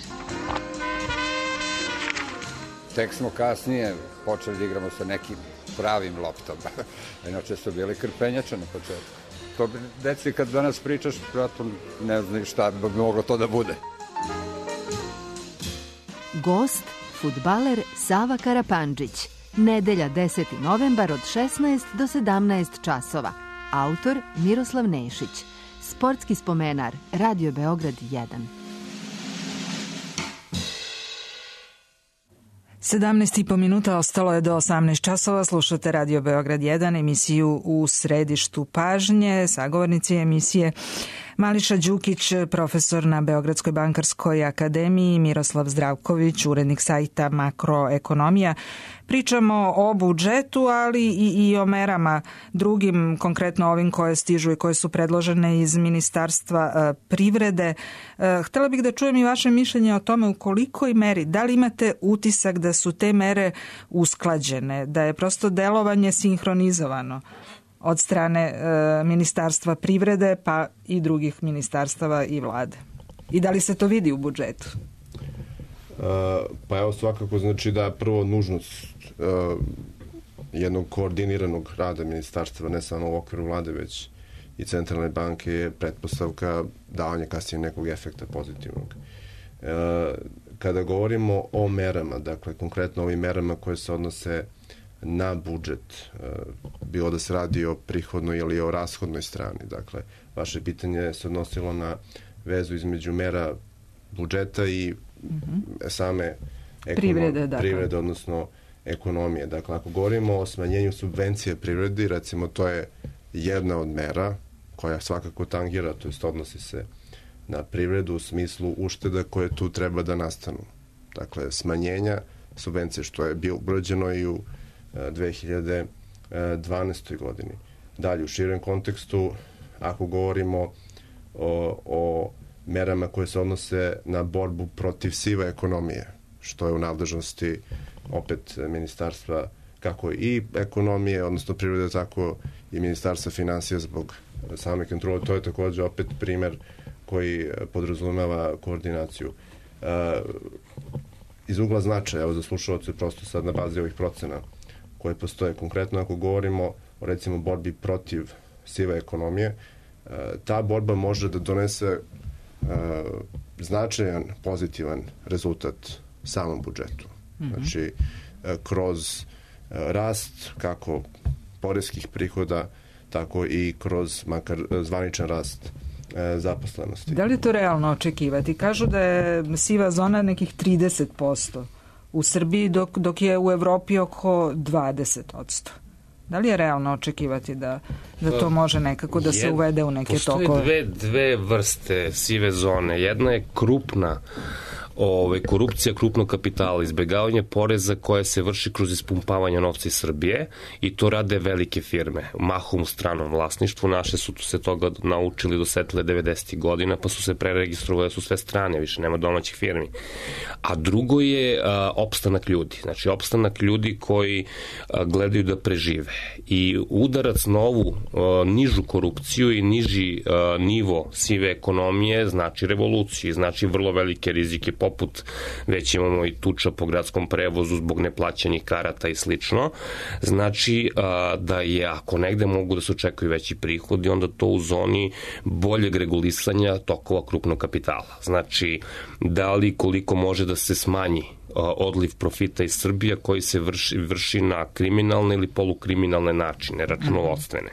Tek smo kasnije počeli da igramo sa nekim pravim loptama. Inače su bili krpenjače na početku. To bi, deci, kad danas pričaš, vjerojatno ne znam šta bi moglo to da bude. Gost, fudbaler Sava Karapandžić. Nedelja 10. novembar od 16 do 17 časova. Autor Miroslav Nešić. Sportski spomenar, Radio Beograd 1. 17,5 minuta ostalo je do 18 časova. Slušate Radio Beograd 1, emisiju U središtu pažnje. Sagovornici emisije Mališa Đukić, profesor na Beogradskoj bankarskoj akademiji, Miroslav Zdravković, urednik sajta Makroekonomija. Pričamo o budžetu, ali i o merama drugim, konkretno ovim koje stižu i koje su predložene iz Ministarstva privrede. Htela bih da čujem i vaše mišljenje o tome u kolikoj meri, da li imate utisak da su te mere usklađene, da je prosto delovanje sinhronizovano od strane Ministarstva privrede pa i drugih ministarstava i vlade. I da li se to vidi u budžetu? Pa evo, svakako znači da prvo nužnost jednog koordiniranog rada ministarstva, ne samo u okviru vlade, već i centralne banke, je pretpostavka davanja kasnije nekog efekta pozitivnog. Kada govorimo o merama, dakle konkretno ovim merama koje se odnose na budžet, bilo da se radi o prihodnoj ili o rashodnoj strani. Dakle, vaše pitanje se odnosilo na vezu između mera budžeta i same privrede, odnosno ekonomije. Dakle, ako govorimo o smanjenju subvencije privredi, recimo to je jedna od mera koja svakako tangira, to jest odnosi se na privredu u smislu ušteda koje tu treba da nastanu. Dakle, smanjenja subvencije, što je bilo urađeno i u 2012. godini. Dalje, u širem kontekstu, ako govorimo o merama koje se odnose na borbu protiv sive ekonomije, što je u nadležnosti opet ministarstva kako i ekonomije, odnosno privrede, tako i ministarstva finansija zbog same kontrole. To je takođe opet primer koji podrazumeva koordinaciju. Iz ugla značaja, evo za slušalce, prosto sad na bazi ovih procena koje postoje, konkretno ako govorimo o recimo borbi protiv sive ekonomije, ta borba može da donese značajan pozitivan rezultat samom budžetu. Znači, kroz rast kako poreskih prihoda, tako i kroz makar zvaničan rast zaposlenosti. Da li je to realno očekivati? Kažu da je siva zona nekih 30% u Srbiji, dok je u Evropi oko 20%. Da li je realno očekivati da to može nekako da se uvede u neke tokove? Postoje dve vrste sive zone. Jedna je krupna korupcija krupnog kapitala, izbegavanje poreza koje se vrši kroz ispumpavanje novca iz Srbije i to rade velike firme, mahom u stranom vlasništvu. Naše su se toga naučili, dosetile 90. godina, pa su se preregistrovali, su sve strane, više nema domaćih firmi. A drugo je opstanak ljudi, znači opstanak ljudi koji gledaju da prežive. I udarac na ovu nižu korupciju i niži nivo sive ekonomije znači revoluciju, znači vrlo velike rizike, poput već imamo i tuča po gradskom prevozu zbog neplaćenih karata i slično. Znači da je, ako negde mogu da se očekuju veći prihodi, onda to u zoni boljeg regulisanja tokova krupnog kapitala. Znači, da li koliko može da se smanji odliv profita iz Srbije koji se vrši na kriminalne ili polukriminalne načine, računovodstvene.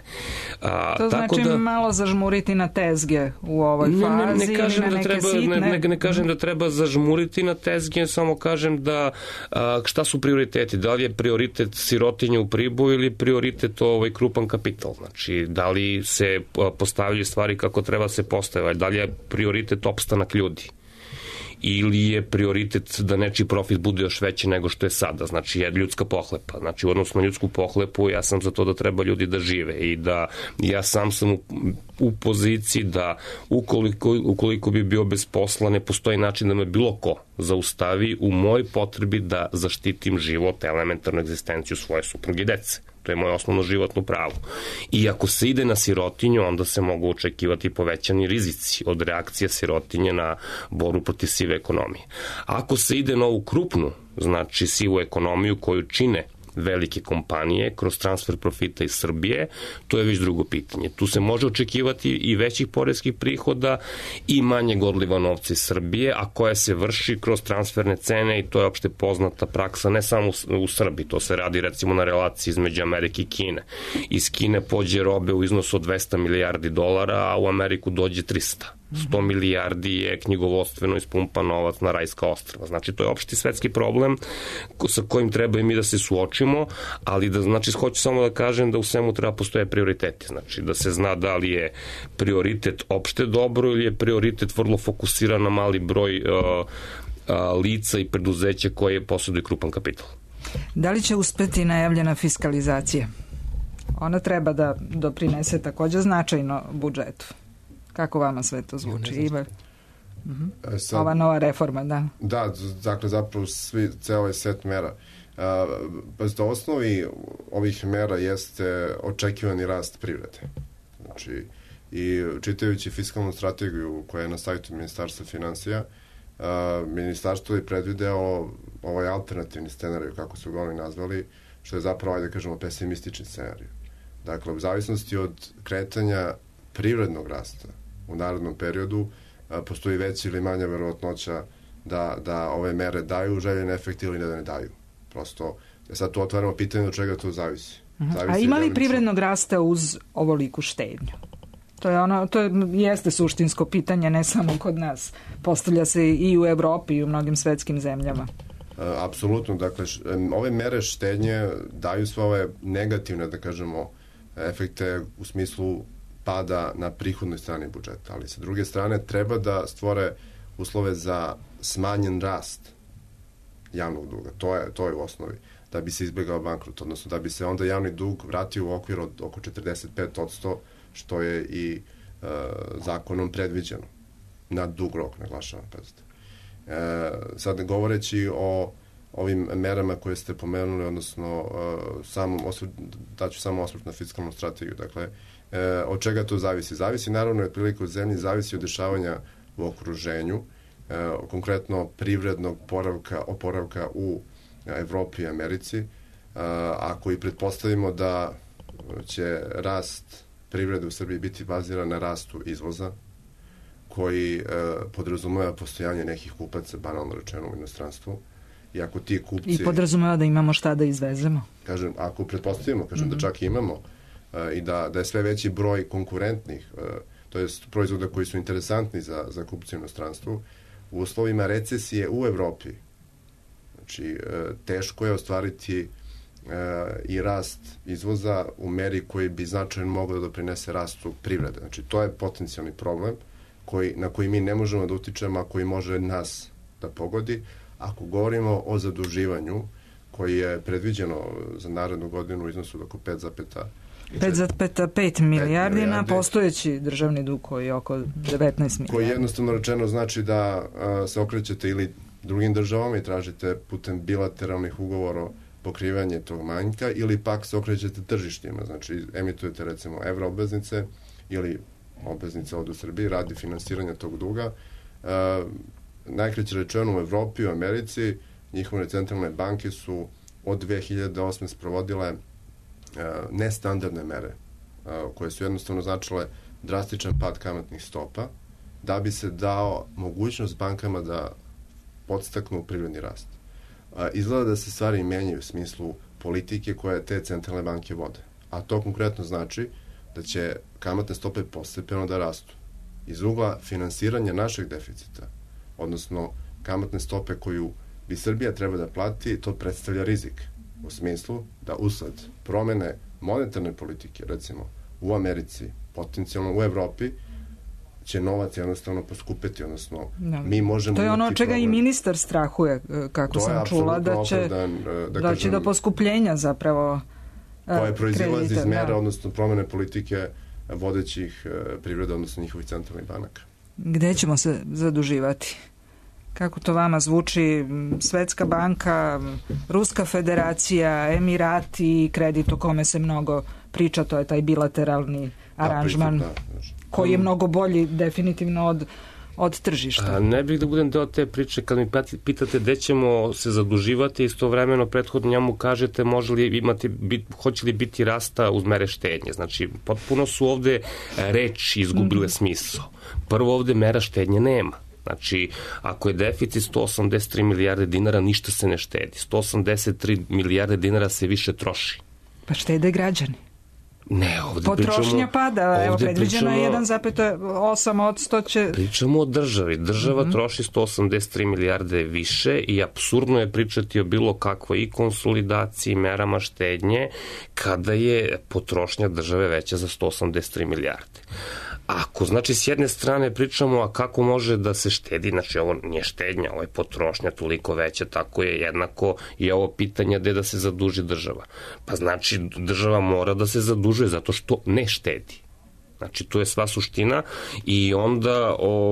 To znači malo zažmuriti na tezge u ovoj fazi ili na neke sitne? Ne kažem da treba zažmuriti na tezge, samo kažem da šta su prioriteti, da li je prioritet sirotinje u Priboju ili prioritet krupan kapital, znači da li se postavljaju stvari kako treba se postaviti, da li je prioritet opstanak ljudi ili je prioritet da nečiji profit bude još veći nego što je sada, znači je ljudska pohlepa. Znači u odnosu na ljudsku pohlepu ja sam za to da treba ljudi da žive i da ja sam u poziciji da ukoliko bi bio bez posla ne postoji način da me bilo ko zaustavi u mojoj potrebi da zaštitim život, elementarnu egzistenciju svoje supruge i dece. To je moje osnovno životno pravo. I ako se ide na sirotinju, onda se mogu očekivati povećani rizici od reakcije sirotinje na borbu protiv sive ekonomije. Ako se ide na ovu krupnu, znači sivu ekonomiju koju čine velike kompanije kroz transfer profita iz Srbije, to je već drugo pitanje. Tu se može očekivati i većih poreskih prihoda i manje odliva novca iz Srbije, a koja se vrši kroz transferne cene i to je opšte poznata praksa ne samo u Srbiji, to se radi recimo na relaciji između Amerike i Kine. Iz Kine pođe robe u iznosu od 200 milijardi dolara, a u Ameriku dođe 300. 100 milijardi je knjigovodstveno ispumpan novac na Rajska ostrva. Znači, to je opšti svetski problem sa kojim treba i mi da se suočimo, ali da, znači, hoću samo da kažem da u svemu treba postoje prioriteti. Znači, da se zna da li je prioritet opšte dobro ili je prioritet vrlo fokusiran na mali broj lica i preduzeća koje posjeduju krupan kapital. Da li će uspeti najavljena fiskalizacija? Ona treba da doprinese takođe značajno budžetu. Kako vama sve to zvuči? Ivar? Ova nova reforma, da. Da, dakle, zapravo ceo ovaj set mera. Pa u osnovi ovih mera jeste očekivani rast privrede. Znači, i čitajući fiskalnu strategiju koja je na sajtu Ministarstva finansija, ministarstvo je predvideo ovaj alternativni scenarij, kako su ga oni nazvali, što je zapravo, ajde kažemo, pesimistični scenarij. Dakle, u zavisnosti od kretanja privrednog rasta u narednom periodu postoji veća ili manja verovatnoća da ove mere daju željene efekte ili da ne daju. Prosto, sad tu otvaramo pitanje od čega to zavisi. A ima li privrednog rasta uz ovoliku štednju? To jeste suštinsko pitanje, ne samo kod nas. Postavlja se i u Evropi i u mnogim svetskim zemljama. Apsolutno, dakle, ove mere štednje daju sve ove negativne, da kažemo, efekte u smislu pada na prihodnoj strani budžeta, ali sa druge strane treba da stvore uslove za smanjen rast javnog duga. To je u osnovi, da bi se izbjegao bankrot, odnosno da bi se onda javni dug vratio u okvir od oko 45%, što je i zakonom predviđeno. Na dug rok, naglašavam. Sad govoreći o ovim merama koje ste pomenuli, odnosno daću samo osvrt na fiskalnu strategiju. Dakle, od čega to zavisi? Zavisi naravno od prilike u zemlji, zavisi od dešavanja u okruženju, konkretno privrednog oporavka u Evropi i Americi. Ako i pretpostavimo da će rast privrede u Srbiji biti baziran na rastu izvoza, koji podrazumeva postojanje nekih kupaca, banalno rečeno, u inostranstvu, i ako ti kupci... I podrazumeva da imamo šta da izvezemo. Kažem, ako pretpostavimo, da čak imamo, i da je sve veći broj konkurentnih, to je proizvoda koji su interesantni za kupce u inostranstvu, u uslovima recesije u Evropi. Znači, teško je ostvariti i rast izvoza u meri koji bi značajno mogao da doprinese rastu privrede. Znači, to je potencijalni problem na koji mi ne možemo da utičemo, a koji može nas da pogodi. Ako govorimo o zaduživanju, koji je predviđeno za narednu godinu u iznosu oko 5,5 milijardi na postojeći državni dug koji je oko 19 milijardi. Koji jednostavno rečeno znači da se okrećete ili drugim državama i tražite putem bilateralnih ugovora pokrivanje tog manjka, ili pak se okrećete tržištima, znači emitujete recimo evroobveznice ili obveznice ovde u Srbiji radi finansiranja tog duga. Najkraće rečeno u Evropi, u Americi, njihove centralne banke su od 2008. sprovodile nestandardne mere koje su jednostavno značile drastičan pad kamatnih stopa da bi se dao mogućnost bankama da podstaknu privredni rast. Izgleda da se stvari menjaju u smislu politike koje te centralne banke vode. A to konkretno znači da će kamatne stope postepeno da rastu. Iz ugla finansiranja našeg deficita, odnosno kamatne stope koju bi Srbija treba da plati, to predstavlja rizik. U smislu da usled promene monetarne politike, recimo u Americi, potencijalno u Evropi, će novac jednostavno poskupeti, odnosno mi možemo... To je ono čega i ministar strahuje, kako sam čula, da će do poskupljenja zapravo koje proizilazi iz mera, odnosno promene politike vodećih privreda, odnosno njihovih centralnih banaka. Gde ćemo se zaduživati? Kako to vama zvuči? Svetska banka, Ruska federacija, Emirati, kredit o kome se mnogo priča, to je taj bilateralni aranžman koji je mnogo bolji definitivno od tržišta. Ne bih da budem deo te priče kad mi pitate gde ćemo se zaduživati, istovremeno prethodno njemu kažete hoće li biti rasta uz mere štednje. Znači, potpuno su ovde reči izgubile smisao. Prvo, ovde mera štednje nema. Znači, ako je deficit 183 milijarde dinara, ništa se ne štedi. 183 milijarde dinara se više troši. Pa štede građani. Ne, ovde potrošnja pada, evo predviđeno je 1,8% će... Pričamo o državi. Država troši 183 milijarde više i apsurdno je pričati o bilo kakvoj i konsolidaciji, merama štednje, kada je potrošnja države veća za 183 milijarde. Ako, znači, s jedne strane pričamo, a kako može da se štedi, znači, ovo nije štednja, ovo je potrošnja toliko veća, tako je jednako i ovo pitanje gde da se zaduži država. Pa znači, država mora da se zadužuje zato što ne štedi. Znači, to je sva suština i onda,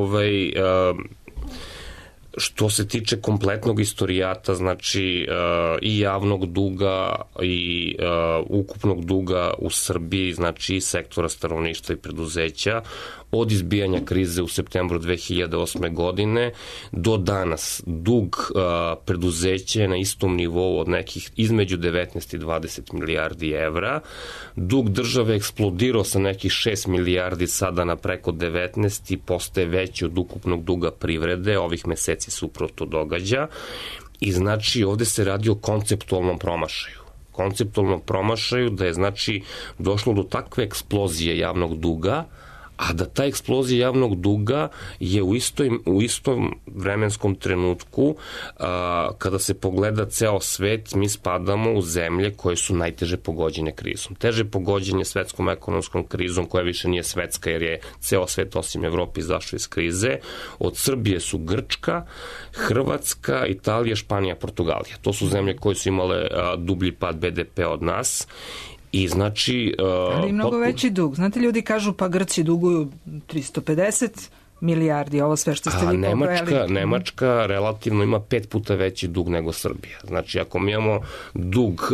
što se tiče kompletnog istorijata, znači i javnog duga i ukupnog duga u Srbiji, znači i sektora stanovništva i preduzeća, od izbijanja krize u septembru 2008. godine do danas dug preduzeća je na istom nivou od nekih između 19 i 20 milijardi evra. Dug države eksplodirao sa nekih 6 milijardi sada na preko 19 i postaje veći od ukupnog duga privrede. Ovih meseci se upravo to događa. I znači ovde se radi o konceptualnom promašaju. Konceptualnom promašaju da je znači došlo do takve eksplozije javnog duga, a da ta eksplozija javnog duga je u istom vremenskom trenutku, kada se pogleda ceo svet, mi spadamo u zemlje koje su najteže pogođene krizom. Teže pogođenje svetskom ekonomskom krizom, koja više nije svetska jer je ceo svet osim Evrope izašao iz krize. Od Srbije su Grčka, Hrvatska, Italija, Španija, Portugalija. To su zemlje koje su imale dublji pad BDP od nas. I znači... ali mnogo veći dug. Znate, ljudi kažu pa Grci duguju 350 milijardi, ovo sve što ste vi pobrojali. Nemačka relativno ima 5 puta veći dug nego Srbija. Znači, ako mi imamo dug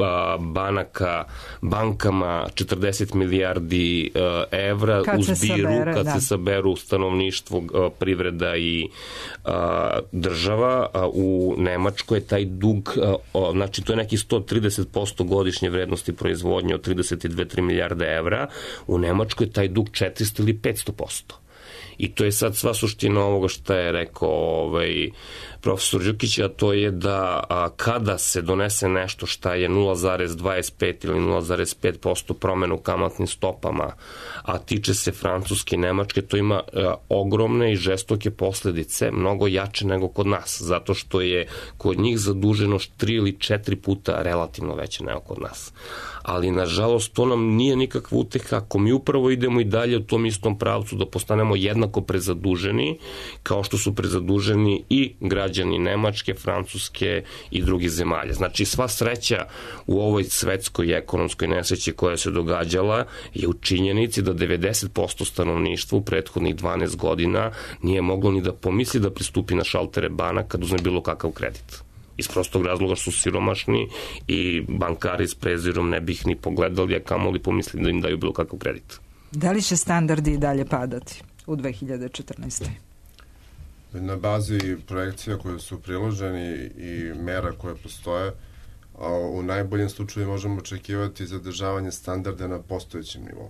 bankama 40 milijardi evra kad se saberu stanovništvo, privreda i država, u Nemačkoj je taj dug, znači to je neki 130% godišnje vrednosti proizvodnje od 32-3 milijarde evra, u Nemačkoj je taj dug 400 ili 500%. I to je sad sva suština ovoga što je rekao profesor Đukić, a to je da kada se donese nešto šta je 0,25 ili 0,5% promena u kamatnim stopama, a tiče se Francuske i Nemačke, to ima ogromne i žestoke posledice, mnogo jače nego kod nas, zato što je kod njih zaduženost 3 ili 4 puta relativno veće nego kod nas. Ali, nažalost, to nam nije nikakva uteha ako mi upravo idemo i dalje u tom istom pravcu da postanemo jednako prezaduženi, kao što su prezaduženi i građani Nemačke, Francuske i drugih zemalja. Znači, sva sreća u ovoj svetskoj ekonomskoj nesreći koja se događala je u činjenici da 90% stanovništva u prethodnih 12 godina nije moglo ni da pomisli da pristupi na šaltere banaka kad uzme bilo kakav kredit. Iz prostog razloga što su siromašni i bankari s prezirom ne bi ih ni pogledali, a kamoli pomislili da im daju bilo kakav kredit. Da li će standardi i dalje padati u 2014. Na bazi projekcija koje su priloženi i mera koje postoje, u najboljem slučaju možemo očekivati zadržavanje standarda na postojećem nivou.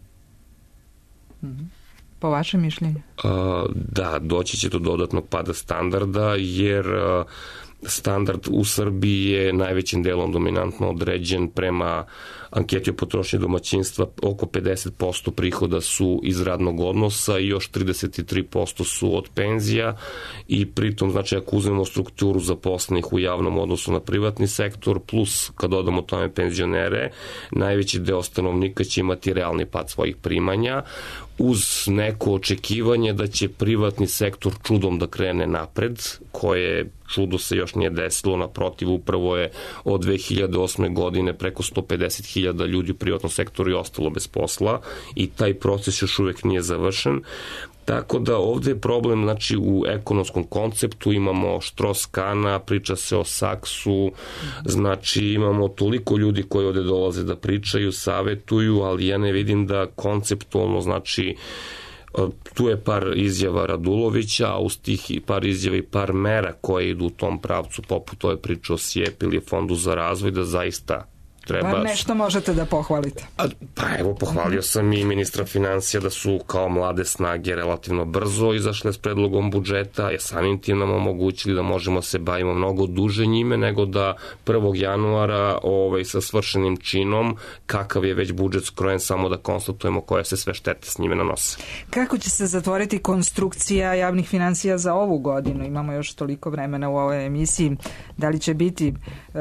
Po vašem mišljenju? Da, doći će do dodatnog pada standarda, jer standard u Srbiji je najvećim delom dominantno određen prema anketi o potrošnji domaćinstva. Oko 50% prihoda su iz radnog odnosa i još 33% su od penzija i pritom, znači, ako uzmemo strukturu zaposlenih u javnom odnosu na privatni sektor, plus kad dodamo tome penzionere, najveći deo stanovnika će imati realni pad svojih primanja, uz neko očekivanje da će privatni sektor čudom da krene napred, koje čudo se još nije desilo, naprotiv, upravo je od 2008. godine preko 150.000 ljudi u privatnom sektoru je ostalo bez posla i taj proces još uvek nije završen. Tako da ovde je problem, znači, u ekonomskom konceptu, imamo Strauss-Kahna, priča se o Saksu, znači imamo toliko ljudi koji ovde dolaze da pričaju, savetuju, ali ja ne vidim da konceptualno, znači, tu je par izjava Radulovića, a uz tih par izjava i par mera koje idu u tom pravcu, poput ove priče o SIEP ili Fondu za razvoj, da zaista treba... Pa nešto možete da pohvalite. Pa evo, pohvalio sam i ministra financija da su kao mlade snage relativno brzo izašle s predlogom budžeta, jer samim tim nam omogućili da možemo se bavimo mnogo duže njime, nego da 1. januara sa svršenim činom, kakav je već budžet skrojen, samo da konstatujemo koje se sve štete s njime nanose. Kako će se zatvoriti konstrukcija javnih financija za ovu godinu? Imamo još toliko vremena u ovoj emisiji. Da li će biti...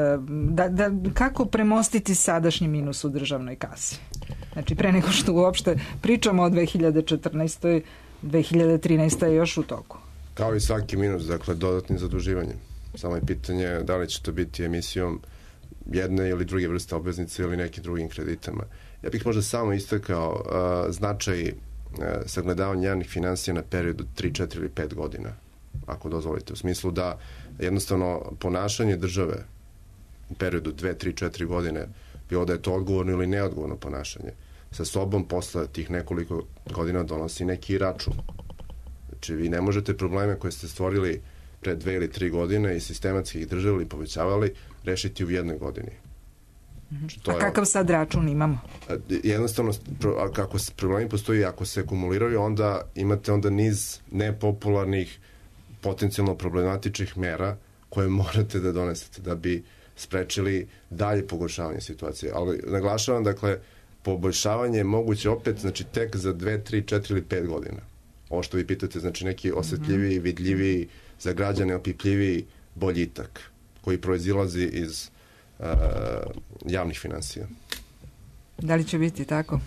kako premostiti sadašnji minus u državnoj kasi? Znači, pre nego što uopšte pričamo o 2014. 2013. je još u toku. Kao i svaki minus, dakle, dodatnim zaduživanjem. Samo je pitanje da li će to biti emisijom jedne ili druge vrste obveznice ili nekim drugim kreditama. Ja bih možda samo istakao značaj sagledavanja javnih finansija na periodu 3, 4 ili 5 godina, ako dozvolite, u smislu da jednostavno ponašanje države u periodu 2, 3, 4 godine, bilo da je to odgovorno ili neodgovorno ponašanje, sa sobom posle tih nekoliko godina donosi neki račun. Znači, vi ne možete probleme koje ste stvorili pre 2 ili 3 godine i sistematski ih držali i povećavali rešiti u jednoj godini. Znači, a kakav sad račun imamo? Jednostavno, kako problemi postoji, ako se akumuliraju, onda imate onda niz nepopularnih, potencijalno problematičnih mera koje morate da donesete da bi sprečili dalje pogoršavanje situacije. Ali naglašavam, dakle, poboljšavanje je moguće opet, znači, tek za 2, 3, 4 ili 5 godina. Ovo što vi pitate, znači, neki osetljiviji, vidljiviji, za građane opipljiviji boljitak koji proizilazi iz javnih finansija. Da li će biti tako?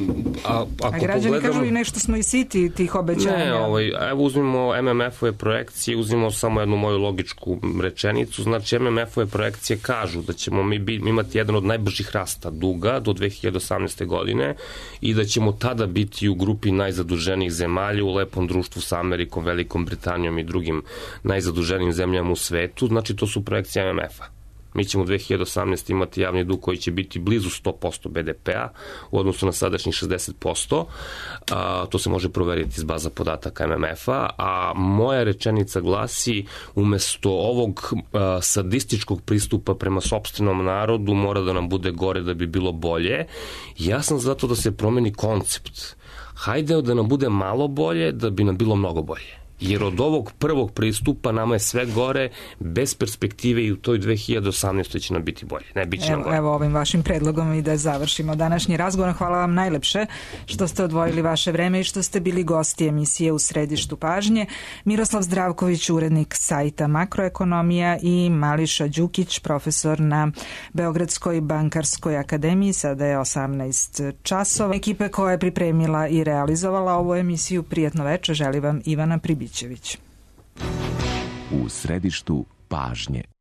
A građani kažu i nešto smo i siti tih obećanja. Ne, evo uzmimo MMF-ove projekcije, uzmimo samo jednu moju logičku rečenicu. Znači, MMF-ove projekcije kažu da ćemo mi imati jedan od najbržih rasta duga do 2018. godine i da ćemo tada biti u grupi najzaduženijih zemalja u lepom društvu sa Amerikom, Velikom Britanijom i drugim najzaduženijim zemljama u svetu. Znači, to su projekcije MMF-a. Mi ćemo u 2018. imati javni dug koji će biti blizu 100% BDP-a u odnosu na sadašnjih 60%. To se može proveriti iz baza podataka MMF-a. A moja rečenica glasi, umesto ovog sadističkog pristupa prema sopstvenom narodu mora da nam bude gore da bi bilo bolje. Ja sam zato da se promeni koncept. Hajde da nam bude malo bolje da bi nam bilo mnogo bolje. jer od ovog prvog pristupa nama je sve gore, bez perspektive i u toj 2018. će nam biti bolje. Ne, bit će nam gore. Evo ovim vašim predlogom i da završimo današnji razgovor. Hvala vam najlepše što ste odvojili vaše vreme i što ste bili gosti emisije U središtu pažnje. Miroslav Zdravković, urednik sajta Makroekonomija, i Mališa Đukić, profesor na Beogradskoj bankarskoj akademiji. Sada je 18 časova. Ekipe koja je pripremila i realizovala ovu emisiju, prijatno večer, želi vam Ivana Pribićević. U središtu pažnje.